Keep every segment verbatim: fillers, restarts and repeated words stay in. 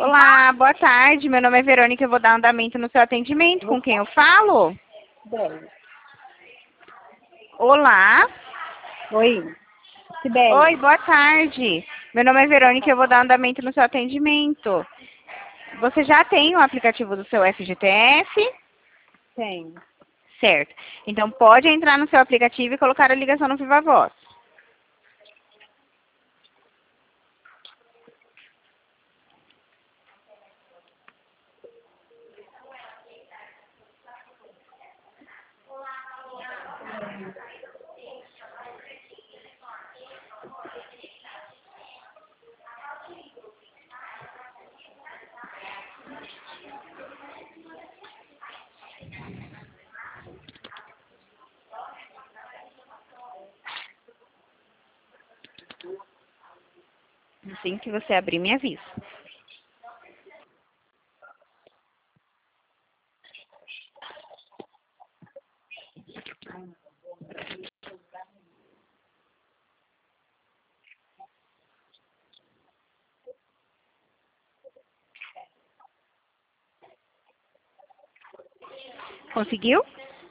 Olá, boa tarde. Meu nome é Verônica. Eu vou dar andamento no seu atendimento. Com quem eu falo? Sibeli. Olá. Oi. Sibeli. Oi, boa tarde. Meu nome é Verônica. Eu vou dar andamento no seu atendimento. Você já tem o aplicativo do seu F G T F? Tem. Certo. Então pode entrar no seu aplicativo e colocar a ligação no Viva Voz. Assim que você abrir, me avisa. Conseguiu?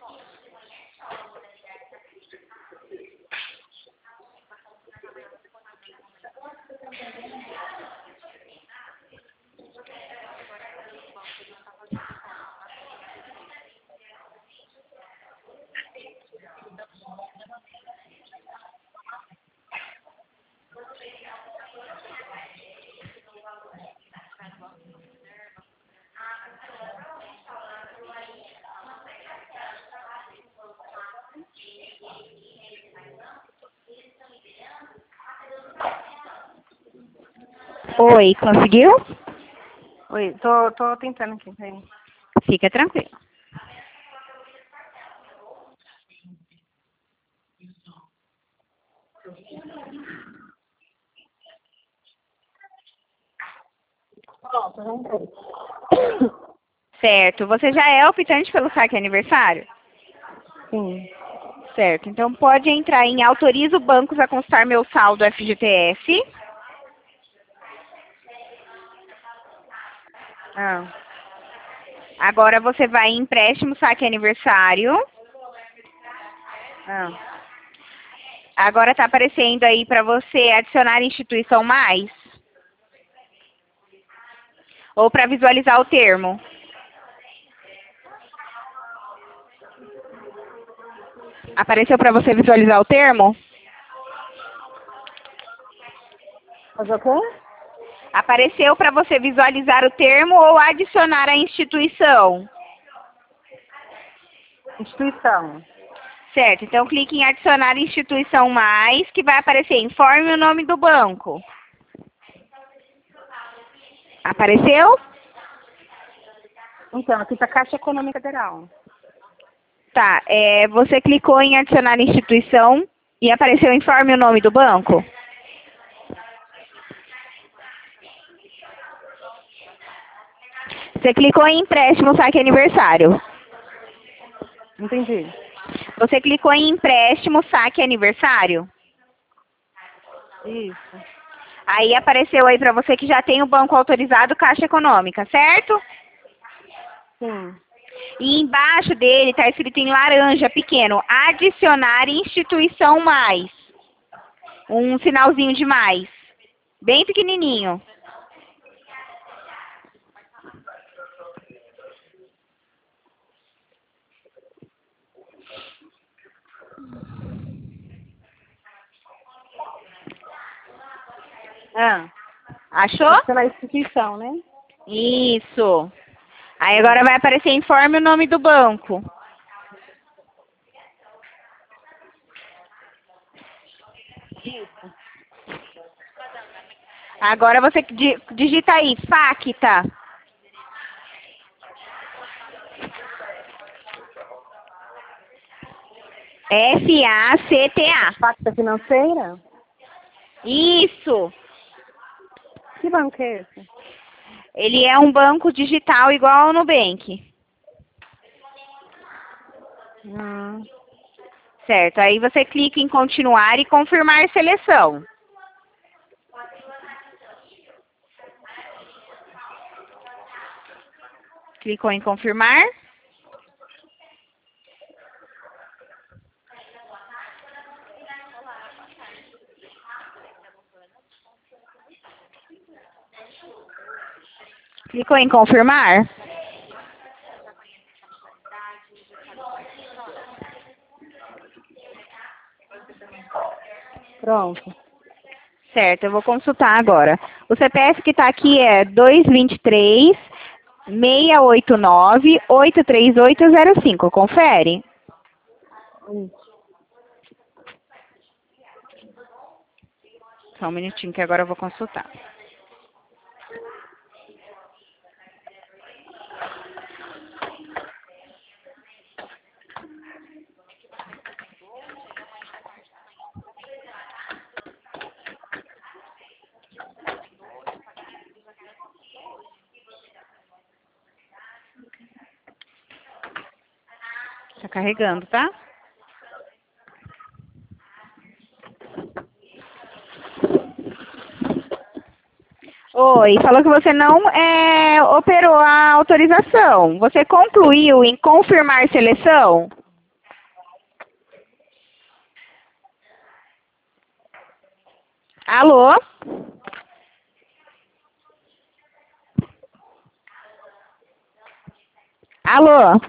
Oi, conseguiu? Oi, tô, tô tentando aqui, peraí. Fica tranquilo. Pronto, já entrei. Certo. Você já é optante pelo saque aniversário? Sim. Certo. Então pode entrar em autorizo bancos a constar meu saldo F G T F. Ah, Agora você vai em empréstimo saque aniversário. ah. Agora está aparecendo aí para você adicionar instituição mais. Ou para visualizar o termo. Apareceu para você visualizar o termo? Fazer o quê? Apareceu para você visualizar o termo ou adicionar a instituição? Instituição. Certo, então clique em adicionar instituição mais, que vai aparecer, informe o nome do banco. Apareceu? Então, aqui tá Caixa Econômica Federal. Tá, é, você clicou em adicionar instituição e apareceu informe o nome do banco? Você clicou em empréstimo saque aniversário? Entendi. Você clicou em empréstimo saque aniversário? Isso. Aí apareceu aí para você que já tem o banco autorizado Caixa Econômica, certo? Sim. E embaixo dele está escrito em laranja pequeno, adicionar instituição mais. Um sinalzinho de mais. Bem pequenininho. Ah. Achou? Adicionar instituição, né? Isso. Aí agora vai aparecer informe o nome do banco. Isso. Agora você di- digita aí, Facta. F A C T A. Facta Financeira? Isso. Que banco é esse? Ele é um banco digital igual ao Nubank. Hum. Certo. Aí você clica em continuar e confirmar seleção. Clicou em confirmar. Clicou em confirmar. Pronto. Certo, eu vou consultar agora. O C P F que está aqui é dois dois três, seis oito nove, oito três oito zero cinco. Confere. Isso. Só um minutinho que agora eu vou consultar. Tá carregando, tá? Oi, falou que você não é, operou a autorização. Você concluiu em confirmar seleção? Alô? Alô?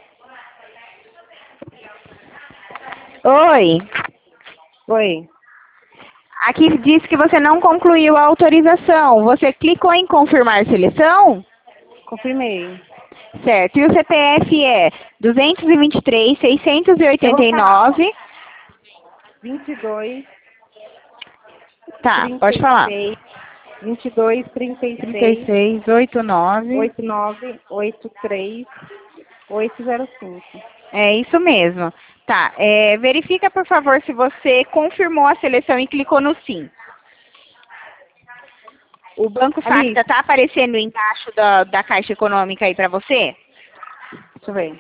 Oi? Oi. Aqui diz que você não concluiu a autorização. Você clicou em confirmar seleção? Confirmei. Certo. E o C P F é dois dois três, seis oito nove. vinte e dois, Tá, trinta pode e falar. seis, vinte e dois, trinta e trinta seis, e seis, oitenta e nove. oitenta e nove, oitenta e três, oitocentos e cinco. É isso mesmo. Tá, é, verifica, por favor, se você confirmou a seleção e clicou no sim. O Banco Ali. Facta tá aparecendo embaixo da, da Caixa Econômica aí para você? Deixa eu ver.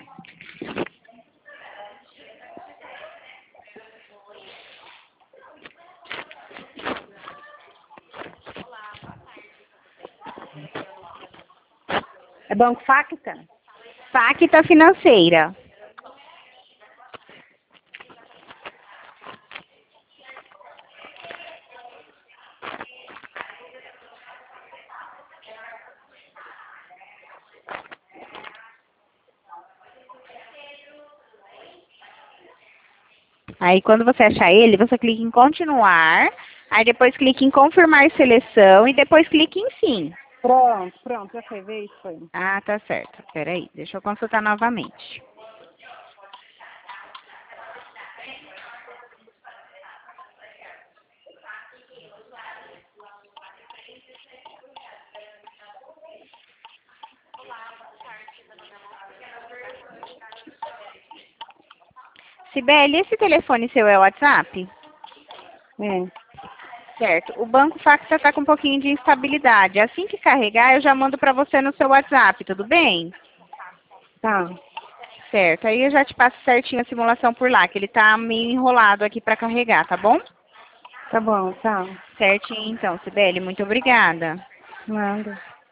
É Banco Facta? Facta Financeira. Aí, quando você achar ele, você clica em continuar, aí depois clica em confirmar seleção e depois clica em sim. Pronto, pronto, já foi ver isso foi. Ah, tá certo. Peraí, deixa eu consultar novamente. Sibeli, esse telefone seu é o WhatsApp? É. Certo. O Banco Facta está com um pouquinho de instabilidade. Assim que carregar, eu já mando para você no seu WhatsApp, tudo bem? Tá. Certo. Aí eu já te passo certinho a simulação por lá, que ele tá meio enrolado aqui para carregar, tá bom? Tá bom, tá. Certinho, então, Sibeli. Muito obrigada. Nada.